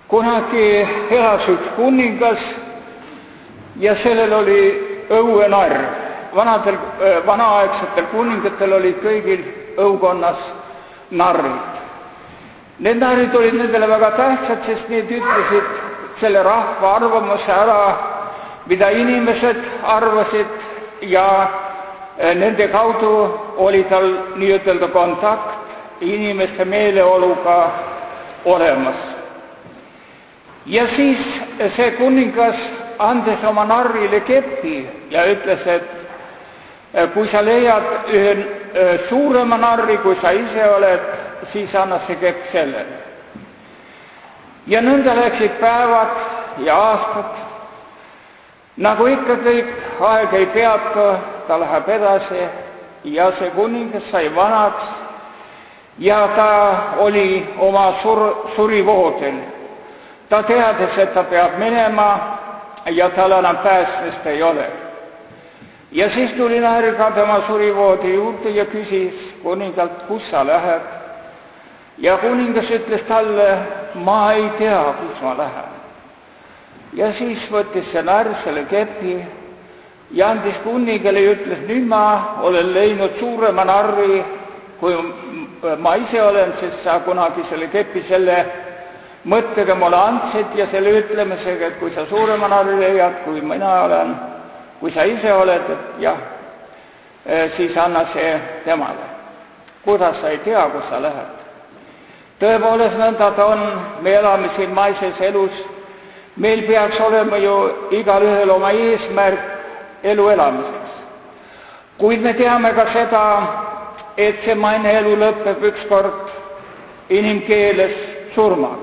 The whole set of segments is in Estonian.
Kunagi elas üks kuningas ja sellel oli õuenarr. Vanaaegsetel kuningatel olid kõigil õukonnas narrid. Need narrid olid nendele väga tähtsad, sest need ütlesid selle rahva arvamuse ära, mida inimesed arvasid, ja nende kaudu oli tal nii-ütelda kontakt inimeste meeleoluga olemas. Ja siis see kuningas andes oma narrile kepi ja ütles, et kui sa leiad ühe suurema narri, kui sa ise oled, siis anna see kepp sellele. Ja nõnda läksid päevad ja aastad. Nagu ikka kõik, aeg ei peatu, ta läheb edasi ja see kuningas sai vanaks ja ta oli oma surivoodel. Ta teadis, et ta peab minema ja tal enam päästmist ei ole. Ja siis tuli narr ka tema surivoodi juurde ja küsis kuningalt, kus sa lähed. Ja kuningas ütles talle, ma ei tea, kus ma lähen. Ja siis võttis see narr selle kepi ja andis kuningale ja ütles, nüüd ma olen leidnud suurema narri, kui ma ise olen, sest sa kunagi selle kepi selle mõttega mulle andsid ja selle ütlemisega, et kui sa suurema narri leiad, kui mina olen, kui sa ise oled, et jah, siis anna see temale. Kuidas sa ei tea, kus sa lähed? Tõepoolest nõnda ta on, me elame siin maises elus, meil peaks olema ju igal ühel oma eesmärk elu elamiseks. Kuid me teame ka seda, et see maine elu lõpeb ükskord inimkeeles surmaga.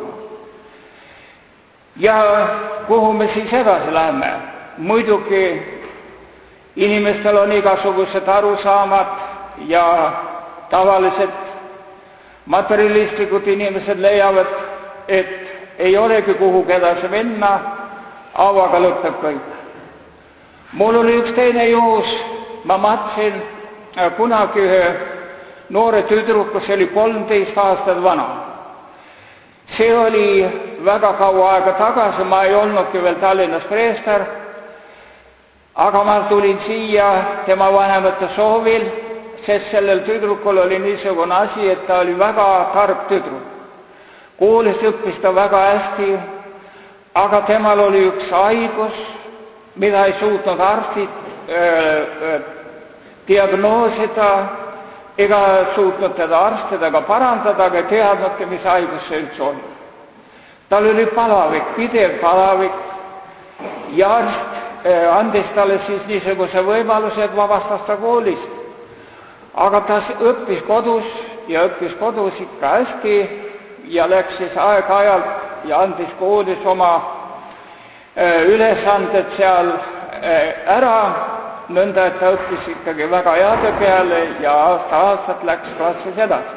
Ja kuhu me siis edasi läheme? Muidugi inimestel on igasugused arusaamad ja tavalised materialistlikud inimesed leiavad, et ei olegi kuhugi edasi minna, hauaga lõpeb kõik. Mul oli üks teine juhus, ma matsin kunagi ühe noore tüdruku, see oli 13 aastat vana. See oli väga kaua aega tagasi, ma ei olnudki veel Tallinnas preester, aga ma tulin siia tema vanemate soovil, sest sellel tüdrukul oli niisugune asi, et ta oli väga tark tüdruk. Koolis õppis ta väga hästi, aga temal oli üks haigus, mida ei suutnud arstid diagnoosida ega suutnud teda arstidega parandada, aga teadnudki, mis haigus see üldse oli. Tal oli palavik, pidev palavik ja arst andis talle siis niisuguse võimaluse, et vabastas ta koolist. Aga ta õppis kodus ikka hästi ja läks siis aeg-ajalt ja andis koolis oma ülesanded seal ära, nõnda, et ta õppis ikkagi väga heade peale ja aasta-aastat läks klassis edasi.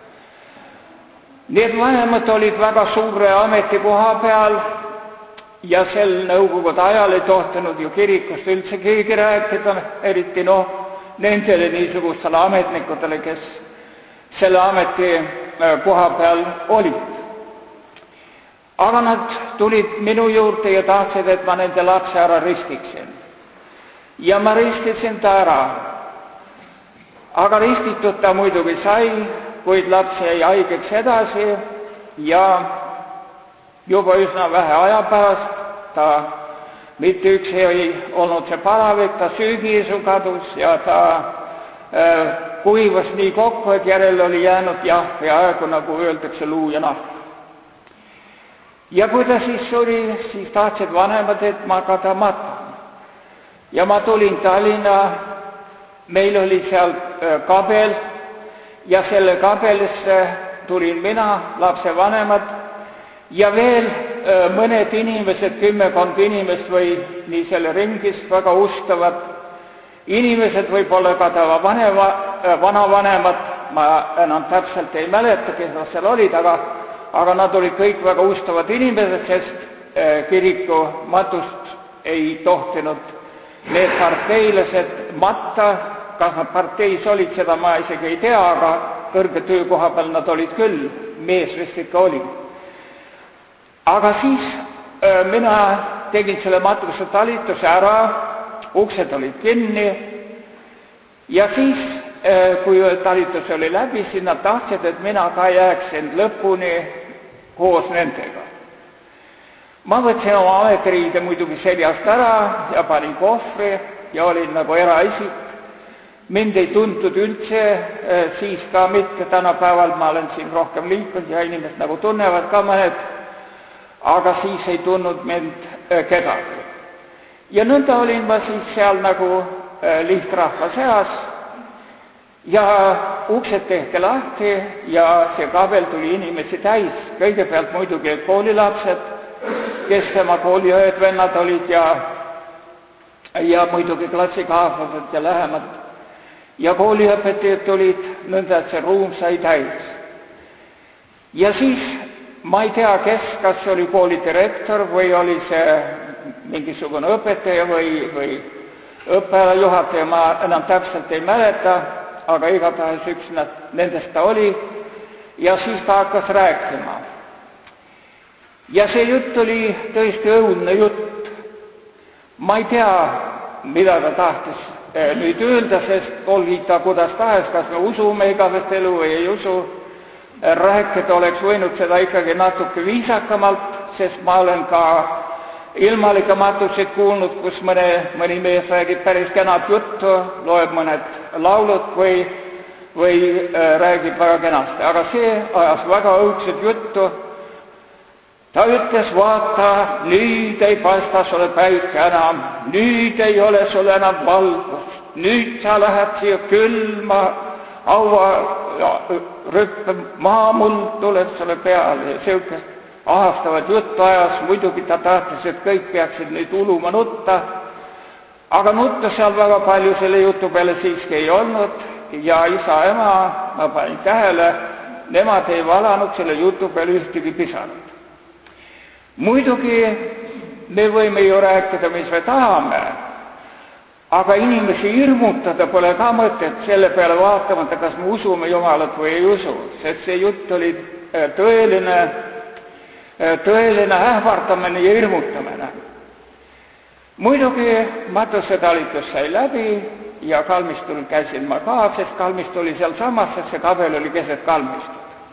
Need vanemad olid väga suure ametikoha peal ja sel nõukogude ajal ei tohtinud ju kirikust üldse keegi rääkida, eriti nendele niisugustele ametnikudele, kes selle ametikoha peal olid. Aga nad tulid minu juurde ja tahtsid, et ma nende lapse ära ristiksin. Ja ma ristisin ta ära. Aga ristitud ta muidugi sai, kuid laps jäi haigeks edasi ja juba üsna vähe aja pärast ta mitte üksi ei olnud see palavik, ta söögiisu kadus ja ta kuivas nii kokku, et järele oli jäänud peaaegu nagu öeldakse luu ja nahk. Ja kui ta siis suri, siis tahtsid vanemad, et ma ka ta matan. Ja ma tulin Tallinna, meil oli seal kabel ja selle kabelisse tulin mina, lapse vanemad ja veel mõned inimesed, 10 inimest või nii selle ringis, väga ustavad inimesed, võib-olla ka ta vanavanemad, ma enam täpselt ei mäleta, kes nad seal olid, aga nad olid kõik väga ustavad inimesed, sest kiriku matust ei tohtinud need parteilased matta, kas nad parteis olid, seda ma isegi ei tea, aga kõrge töökoha peal nad olid küll, mees vist ikka oli. Aga siis mina tegin selle matussetalituse ära, uksed olid kinni ja siis, kui talitus oli läbi, siis nad tahtsid, et mina ka jääksin lõpuni koos nendega. Ma võtsin oma ametiriide muidugi seljast ära ja panin kohvri ja olin nagu eraisik. Mind ei tuntud üldse, siis ka mitte, tänapäeval ma olen siin rohkem liikunud ja inimesed nagu tunnevad ka mõned, aga siis ei tundnud mind kedagi. Ja nõnda olin ma siis seal nagu lihtrahva seas ja uksed tehti lahti ja see kabel tuli inimesi täis. Kõigepealt muidugi koolilapsed, kes tema kooliõed vennad olid ja muidugi klassikaaslased ja lähemad. Ja kooliõpetajad tulid nõnda, et see ruum sai täis. Ja siis ma ei tea, kas see oli koolidirektor või oli see mingisugune õpetaja või õppealajuhataja, ma enam täpselt ei mäleta, aga igatahes üks nendest ta oli ja siis ta hakkas rääkima. Ja see jutt oli tõesti õudne jutt. Ma ei tea, mida ta tahtis nüüd öelda, sest olgi ta kuidas tahes, kas me usume igavest elu või ei usu. Rääkida oleks võinud seda ikkagi natuke viisakamalt, sest ma olen ka ilmalikke matuseid kuulnud, kus mõni mees räägib päris kenat juttu, loeb mõned laulud või räägib väga kenasti, aga see ajas väga õudset juttu. Ta ütles, vaata, nüüd ei paista sulle päike enam, nüüd ei ole sul enam valgust, nüüd sa lähed siia külma hauarüppe, maamuld tuleb sulle peale ja siuke ahastavat juttu ajas. Muidugi ta tahtis, et kõik peaksid nüüd uluma nutta, aga nutta seal väga palju selle jutu peale siiski ei olnud ja isa ja ema, ma panin tähele, nemad ei valanud selle jutu peale ühtegi pisarut. Muidugi me võime ju rääkida, mis me tahame, aga inimesi hirmutada pole ka mõtet selle peale vaatamata, kas me usume Jumalat või ei usu, sest see jutt oli tõeline ähvardamine ja hirmutamine. Muidugi matusetalitus sai läbi ja kalmistul käisin ma ka, sest kalmistu oli sealsamas, sest see kabel oli keset kalmistut.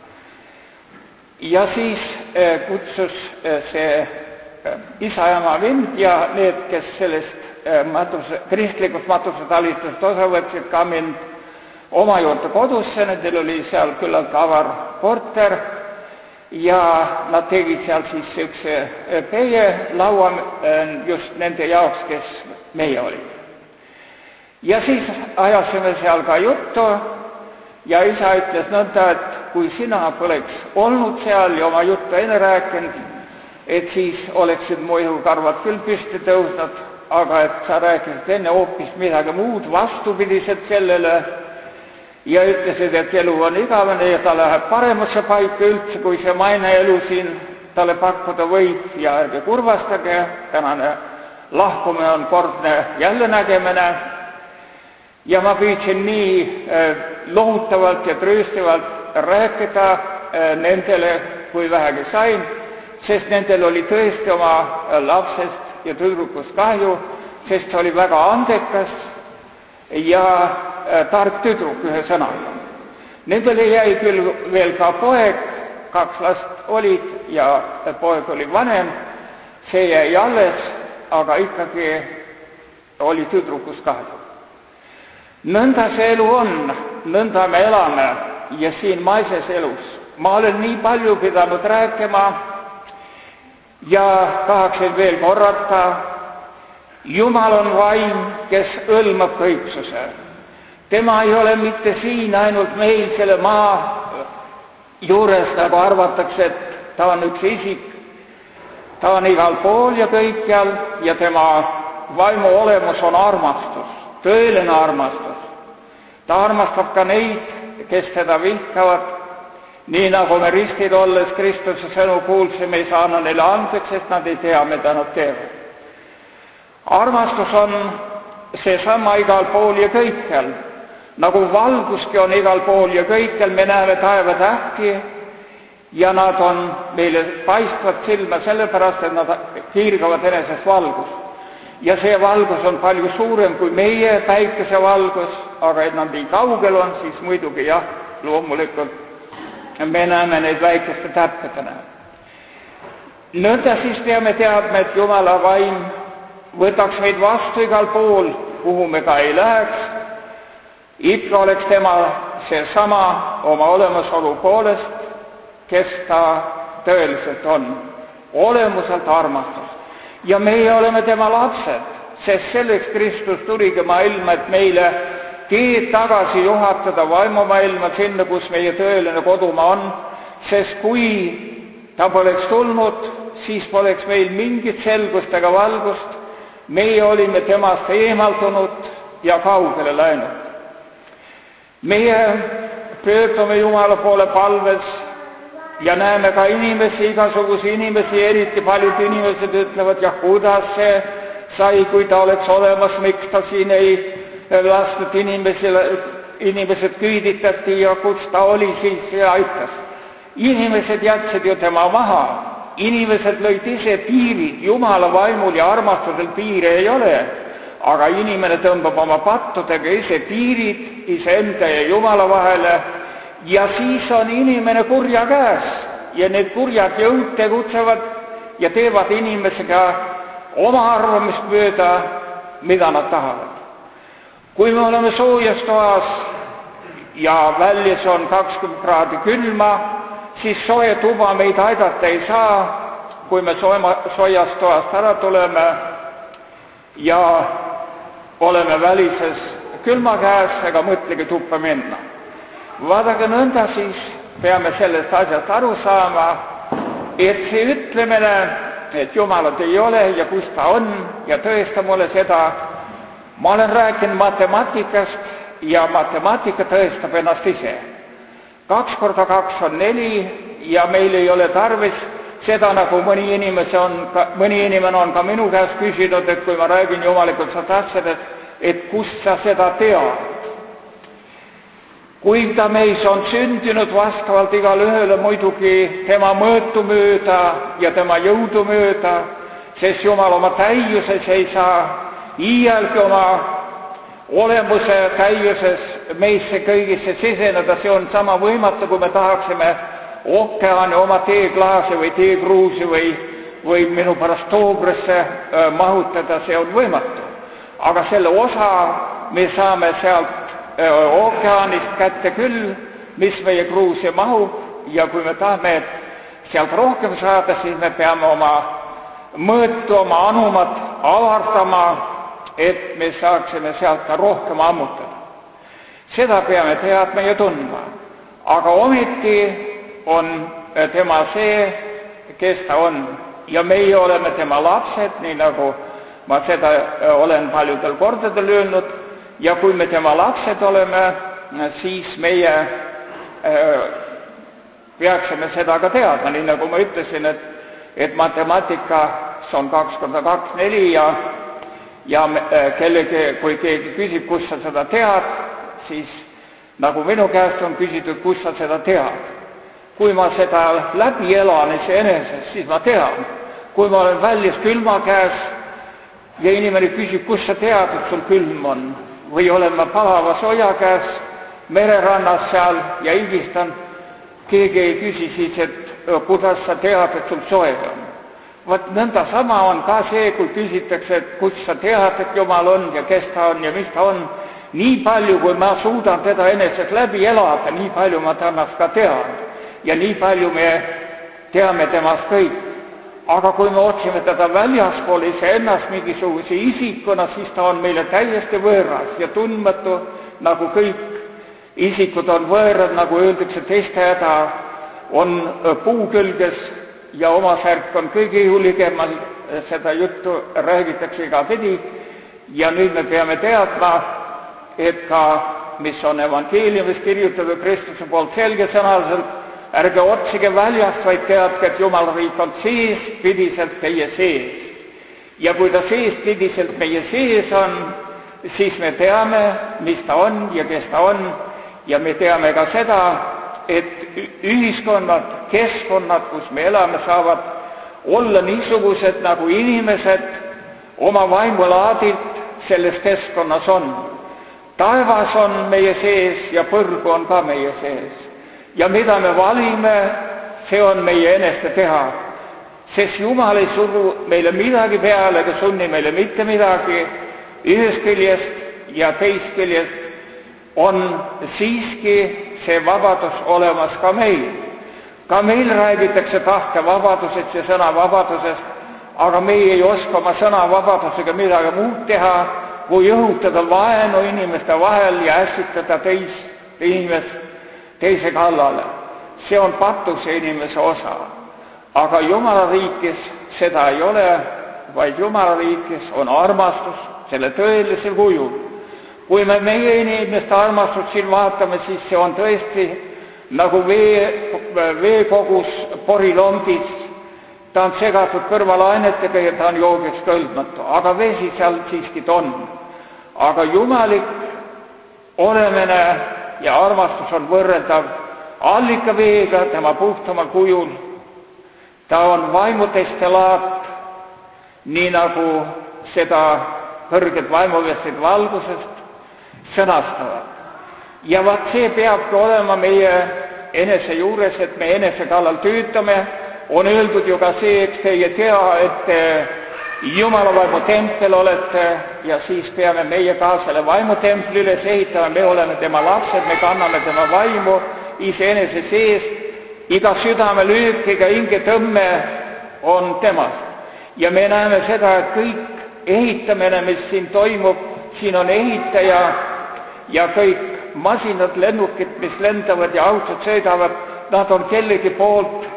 Ja siis kutsus see isa ja ema mind ja need, kes sellest kristlikust matusetalitusest osa võtsid, ka mind oma juurde kodusse, nendel oli seal küllalt avar korter ja nad tegid seal siis siukse peielaua just nende jaoks, kes meie olid. Ja siis ajasime seal ka juttu ja isa ütles nõnda, et kui sina poleks olnud seal ja oma juttu enne rääkinud, et siis oleksid mu ihukarvad küll püsti tõusnud, aga et sa rääkisid enne hoopis midagi muud vastupidiselt sellele ja ütlesid, et elu on igavene ja ta läheb paremasse paika üldse, kui see maine elu siin talle pakkuda võib ja ärge kurvastage, tänane lahkumine on kordne jälle nägemine. Ja ma püüdsin nii lohutavalt ja trööstivalt rääkida nendele, kui vähegi sain, sest nendel oli tõesti oma lapsest ja tüdrukust kahju, sest see oli väga andekas ja tark tüdruk ühesõnaga. Nendele jäi küll veel ka poeg, 2 last olid ja poeg oli vanem, see jäi alles, aga ikkagi oli tüdrukust kahju. Nõnda see elu on, nõnda me elame ja siin maises elus. Ma olen nii palju pidanud rääkima ja tahaksin veel korrata, Jumal on vaim, kes hõlmab kõiksuse. Tema ei ole mitte siin ainult meil selle maa juures, nagu arvatakse, et ta on üks isik. Ta on igal pool ja kõikjal ja tema vaimu olemus on armastus, tõeline armastus. Ta armastab ka neid, kes teda vihkavad, nii nagu me ristid olles Kristuse sõnu kuulsime, ei saa neile andeks, sest nad ei tea, mida nad teevad. Armastus on seesama igal pool ja kõikjal, nagu valguski on igal pool ja kõikjal, me näeme taevatähti ja nad on meile paistvad silma sellepärast, et nad hiirgavad enesest valgust. Ja see valgus on palju suurem kui meie päikesevalgus, aga et nad nii kaugel on, siis muidugi jah, loomulikult me näeme neid väikeste täppedena. Nõnda siis peame teadma, et Jumala vaim võtaks meid vastu igal pool, kuhu me ka ei läheks, ikka oleks tema seesama oma olemasolu poolest, kes ta tõeliselt on, olemuselt armastus. Ja meie oleme tema lapsed, sest selleks Kristus tuligi maailma, et meile teed tagasi juhatada vaimumaailma sinna, kus meie tõeline kodumaa on, sest kui ta poleks tulnud, siis poleks meil mingit selgust ega valgust, meie olime temast eemaldunud ja kaugele läinud. Meie pöördume Jumala poole palves ja näeme ka inimesi, igasuguseid inimesi, eriti paljud inimesed ütlevad, ja kuidas see sai, kui ta oleks olemas, miks ta siin ei lastud inimesed küüditati ja kus ta oli, siis see aitas. Inimesed jätsid ju tema maha, inimesed lõid ise piirid, Jumala vaimul ja armastusel piire ei ole, aga inimene tõmbab oma pattudega ise piirid iseenda ja Jumala vahele ja siis on inimene kurja käes ja need kurjad jõud tegutsevad ja teevad inimesega oma arvamist mööda, mida nad tahavad. Kui me oleme soojas toas ja väljas on 20 kraadi külma, siis soe tuba meid aidata ei saa, kui me soojast toast ära tuleme ja oleme välises külma käes ega mõtlegi tuppa minna. Vaadake, nõnda siis peame sellest asjast aru saama, et see ütlemine, et Jumalat ei ole ja kus ta on ja tõesta mulle seda, ma olen rääkinud matemaatikast ja matemaatika tõestab ennast ise. 2 × 2 on 4 ja meil ei ole tarvis seda, nagu mõni inimene on ka minu käest küsinud, et kui ma räägin jumalikult asjadest, et kust sa seda tead. Kui ta meis on sündinud vastavalt igal ühele muidugi tema mõõtu mööda ja tema jõudu mööda, sest Jumal oma täiuses ei saa iialgi oma olemuse täiuses meisse kõigisse siseneda, see on sama võimatu, kui me tahaksime ookeani oma teeklaasi või teekruusi või minu pärast toobrisse mahutada, see on võimatu. Aga selle osa me saame sealt ookeanist kätte küll, mis meie kruusi mahub, ja kui me tahame sealt rohkem saada, siis me peame oma mõõtu, oma anumat avardama, et me saaksime sealt ka rohkem ammutada. Seda peame teadma ja tundma. Aga ometi on tema see, kes ta on. Ja meie oleme tema lapsed, nii nagu ma seda olen paljudel kordadel öelnud, ja kui me tema lapsed oleme, siis meie peaksime seda ka teadma, nii nagu ma ütlesin, et matemaatikas on 2 × 2 4 ja kui keegi küsib, kus sa seda tead, siis nagu minu käest on küsitud, kus sa seda tead. Kui ma seda läbi elan iseenesest, siis ma tean. Kui ma olen väljas külma käes ja inimene küsib, kus sa tead, et sul külm on, või olen ma palava soja käes mererannas seal ja higistan, keegi ei küsi siis, et kuidas sa tead, et sul soe on. Vaat nõnda sama on ka see, kui küsitakse, et kus sa tead, et Jumal on ja kes ta on ja mis ta on. Nii palju, kui ma suudan teda enesest läbi elada, nii palju ma temast ka tean. Ja nii palju me teame temast kõik. Aga kui me otsime teda väljaspool iseennast mingisuguse isikuna, siis ta on meile täiesti võõras ja tundmatu, nagu kõik isikud on võõrad, nagu öeldakse, teiste häda on puu külges ja oma särk on kõige ihuligemal, seda juttu räägitakse igapidi. Ja nüüd me peame teadma, et ka, mis on evangeeliumis kirjutatud Kristuse poolt selgesõnaliselt, ärge otsige väljast, vaid teadke, et Jumala riik on seespidiselt teie sees. Ja kui ta seespidiselt meie sees on, siis me teame, mis ta on ja kes ta on, ja me teame ka seda, et ühiskonnad, keskkonnad, kus me elame, saavad olla niisugused, nagu inimesed oma vaimulaadilt selles keskkonnas on. Taevas on meie sees ja põrgu on ka meie sees. Ja mida me valime, see on meie eneste teha. Sest Jumal ei suru meile midagi peale ega sunni meile mitte midagi. Ühest küljest ja teist küljest on siiski see vabadus olemas ka meil. Ka meil räägitakse tahtevabadusest ja sõnavabadusest, aga meie ei oska oma sõnavabadusega midagi muud teha, kui õhutada vaenu inimeste vahel ja ässitada teist inimest teise kallale. See on patuse inimese osa. Aga Jumala riikis seda ei ole, vaid Jumala riikis on armastus selle tõelisel kujul. Kui me meie inimeste armastust siin vaatame, siis see on tõesti nagu veekogus porilombis. Ta on segatud kõrvalainetega ja ta on joogiks kõlbmatu, aga vesi seal siiski on. Aga jumalik olemine ja armastus on võrreldav allikaveega tema puhtamal kujul. Ta on vaimudestillaat, nii nagu seda kõrged vaimuvestid valgusest sõnastavad. Ja vaat see peabki olema meie enese juures, et me enese kallal töötame. On öeldud ju ka see, et te ei tea, et te Jumala vaimu tempel olete, ja siis peame meie ka selle vaimutempli üles ehitama. Me oleme tema lapsed, me kanname tema vaimu iseenese sees. Iga südamelöök, iga hingetõmme on temast. Ja me näeme seda, et kõik ehitamine, mis siin toimub, siin on ehitaja ja kõik masinad, lennukid, mis lendavad ja autod sõidavad, nad on kellegi poolt,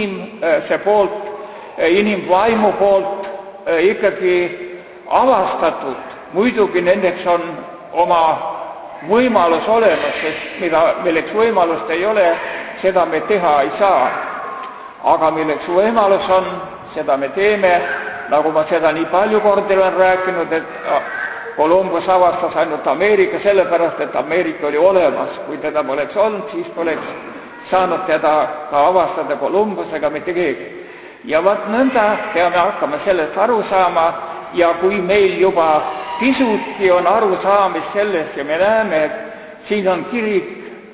inimvaimu poolt ikkagi avastatud. Muidugi nendeks on oma võimalus olemas, sest milleks võimalust ei ole, seda me teha ei saa. Aga milleks võimalus on, seda me teeme, nagu ma seda nii palju kordi olen rääkinud, et Columbus avastas ainult Ameerika sellepärast, et Ameerika oli olemas. Kui teda poleks olnud, siis poleks saanud teda ka avastada Columbusega mitte keegi. Ja vaat nõnda peame hakkama sellest aru saama, ja kui meil juba pisutki on arusaamist sellest ja me näeme, et siin on kirik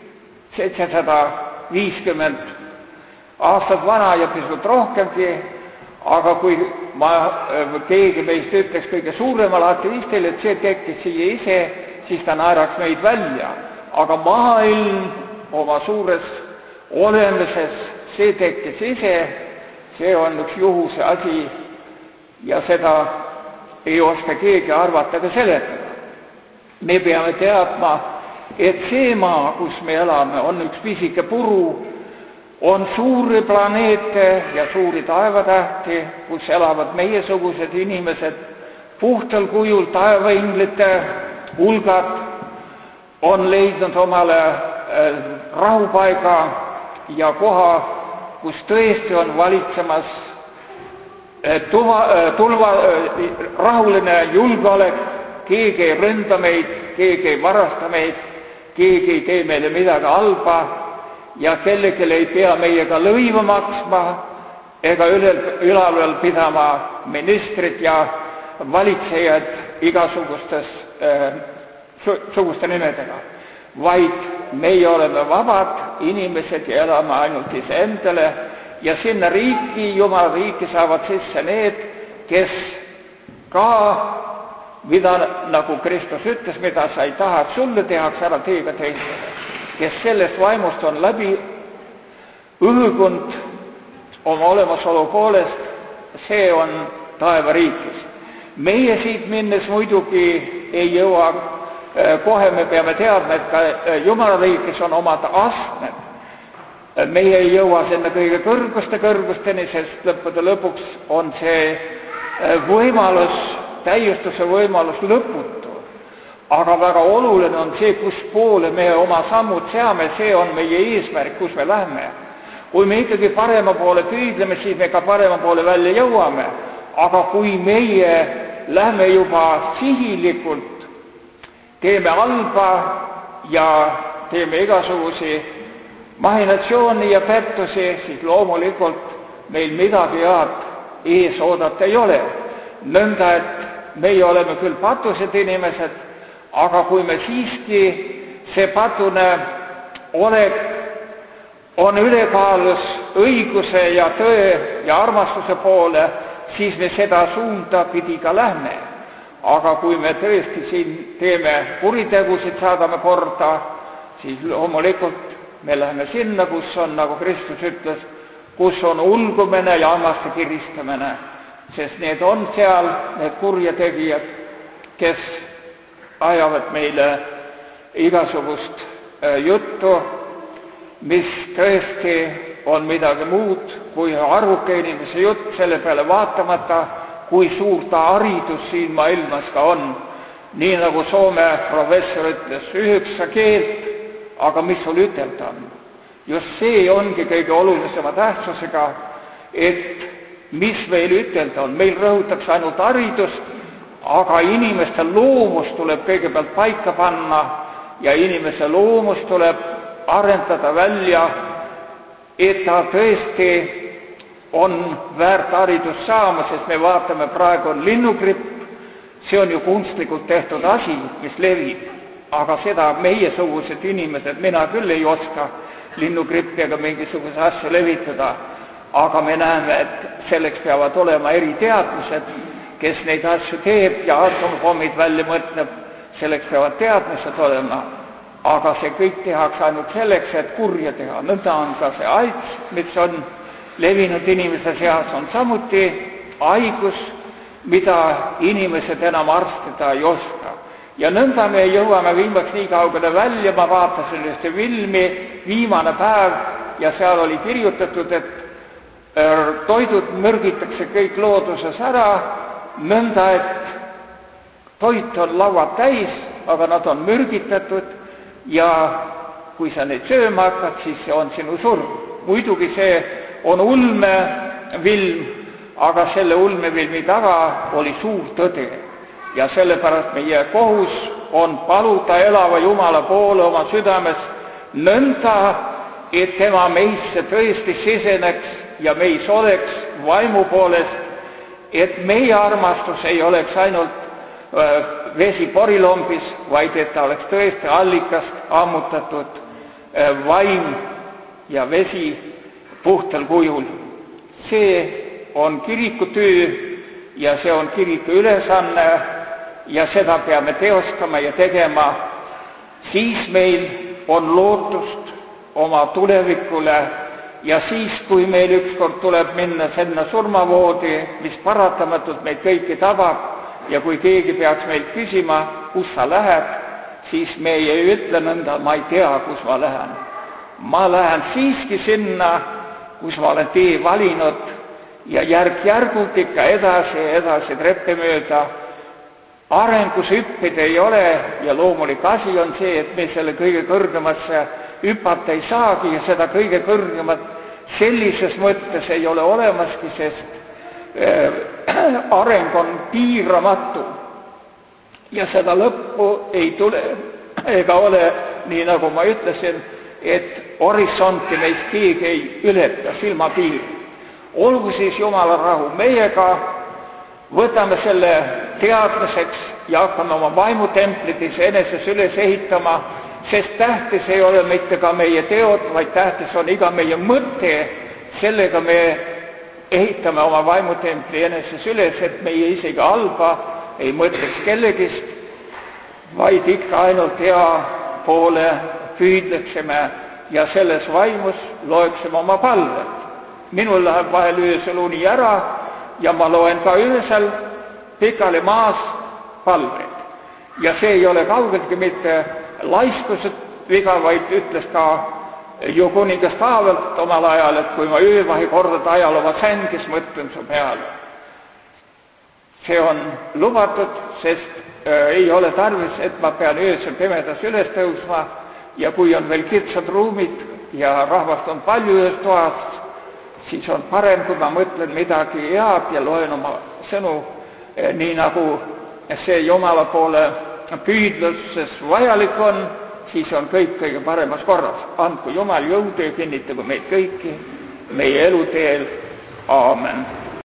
750 aastat vana ja pisut rohkemgi, aga kui keegi meist ütleks kõige suuremal ateistil, et see tekkis siia ise, siis ta naeraks meid välja. Aga maailm oma suures olemises, see tekkis ise, see on üks juhuse asi ja seda ei oska keegi arvata ega seletada. Me peame teadma, et see maa, kus me elame, on üks pisike puru, on suuri planeete ja suuri taevatähti, kus elavad meiesugused inimesed, puhtal kujul taevainglite hulgad on leidnud omale rahupaiga ja koha, kus tõesti on valitsemas rahuline julgeolek, keegi ei ründa meid, keegi ei varasta meid, keegi ei tee meile midagi halba ja kellelgi ei pea meiega lõivu maksma ega üleval pidama ministrid ja valitsejad igasuguste nimedega, vaid meie oleme vabad inimesed ja elame ainult iseendale ja sinna riiki, Jumala riiki saavad sisse need, kes ka, mida nagu Kristus ütles, mida sa ei taha, et sulle tehakse, ära tee ka teistele. Kes sellest vaimust on läbi õhkond oma olemasolu poolest, see on taevariikis. Meie siit minnes muidugi ei jõua, kohe me peame teadma, et ka Jumala riikis on omad astmed. Meie ei jõua sinna kõige kõrgusteni, sest lõppude lõpuks on see võimalus, täiustuse võimalus lõputu. Aga väga oluline on see, kus poole me oma sammud seame, see on meie eesmärk, kus me lähme. Kui me ikkagi parema poole püüdleme, siis me ka parema poole välja jõuame. Aga kui meie lähme juba sihilikult, teeme halba ja teeme igasugusi mahinatsiooni ja pettusi, siis loomulikult meil midagi head ees oodata ei ole. Nõnda, et meie oleme küll patused inimesed, aga kui me siiski see patune olek on ülekaalus õiguse ja tõe ja armastuse poole, siis me seda suunda pidi ka lähme. Aga kui me tõesti siin teeme kuritegusid, saadame korda, siis loomulikult me läheme sinna, kus on, nagu Kristus ütles, kus on ulgumine ja hammaste kiristamine, sest need on seal, need kurjategijad, kes ajavad meile igasugust juttu, mis tõesti on midagi muud kui arvuka inimese jutt, selle peale vaatamata, kui suur ta haridus siin maailmas ka on. Nii nagu Soome professor ütles, 9 keelt, aga mis sul ütelda on? Just see ongi kõige olulisema tähtsusega, et mis meil ütelda on. Meil rõhutakse ainult haridust, aga inimeste loomus tuleb kõigepealt paika panna ja inimese loomus tuleb arendada välja, et ta tõesti on väärt haridust saama, sest me vaatame, praegu on linnugripp, see on ju kunstlikult tehtud asi, mis levib, aga seda meiesugused inimesed, mina küll ei oska linnugrippi ega mingisuguse asju levitada, aga me näeme, et selleks peavad olema eriteadmised, kes neid asju teeb ja atompommid välja mõtleb, selleks peavad teadmised olema, aga see kõik tehakse ainult selleks, et kurja teha. Nõnda on ka see AIDS, mis on levinud inimese seas, on samuti haigus, mida inimesed enam arstida ei oska. Ja nõnda me jõuame viimaks nii kaugele välja, ma vaatasin ühte filmi, Viimane päev, ja seal oli kirjutatud, et toidud mürgitakse kõik looduses ära, nõnda, et toit on lauad täis, aga nad on mürgitatud ja kui sa neid sööma hakkad, siis see on sinu surm. Muidugi see on ulmefilm, aga selle ulmefilmi taga oli suur tõde. Ja sellepärast meie kohus on paluda elava Jumala poole oma südames nõnda, et tema meisse tõesti siseneks ja meis oleks vaimu poolest, et meie armastus ei oleks ainult vesi porilombis, vaid et ta oleks tõesti allikast ammutatud vaim ja vesi puhtal kujul. See on kiriku töö ja see on kiriku ülesanne ja seda peame teostama ja tegema. Siis meil on lootust oma tulevikule ja siis, kui meil ükskord tuleb minna sinna surmavoodi, mis paratamatult meid kõiki tabab, ja kui keegi peaks meilt küsima, kus sa lähed, siis me ei ütle nõnda, ma ei tea, kus ma lähen. Ma lähen siiski sinna, kus ma olen tee valinud ja järk-järgult ikka edasi treppe mööda. Arengushüpped ei ole ja loomulik asi on see, et me selle kõige kõrgemasse hüpata ei saagi ja seda kõige kõrgemat sellises mõttes ei ole olemaski, sest areng on piiramatu ja seda lõppu ei tule ega ole, nii nagu ma ütlesin, et horisonti meist keegi ei ületa, silmapiiri. Olgu siis Jumala rahu meiega, võtame selle teadmiseks ja hakkame oma vaimutemplitis eneses üles ehitama, sest tähtis ei ole mitte ka meie teod, vaid tähtis on iga meie mõte, sellega me ehitame oma vaimutempli eneses üles, et meie isegi halba ei mõtleks kellegist, vaid ikka ainult hea poole püüdleksime ja selles vaimus loeksime oma palved. Minul läheb vahel öösel uni ära ja ma loen ka öösel pikali maas palveid. Ja see ei ole kaugeltki mitte laiskuse viga, vaid ütles ka ju kuningas Taavelt omal ajal, et kui ma öövahi kordade ajal oma sängis mõtlen su peale. See on lubatud, sest ei ole tarvis, et ma pean öösel pimedas üles tõusma ja kui on veel kitsad ruumid ja rahvast on palju ühes toas, siis on parem, kui ma mõtlen midagi head ja loen oma sõnu, nii nagu see Jumala poole püüdluses vajalik on, siis on kõik kõige paremas korras. Andku Jumal jõudu ja kinnitagu meid kõiki meie eluteel. Aamen.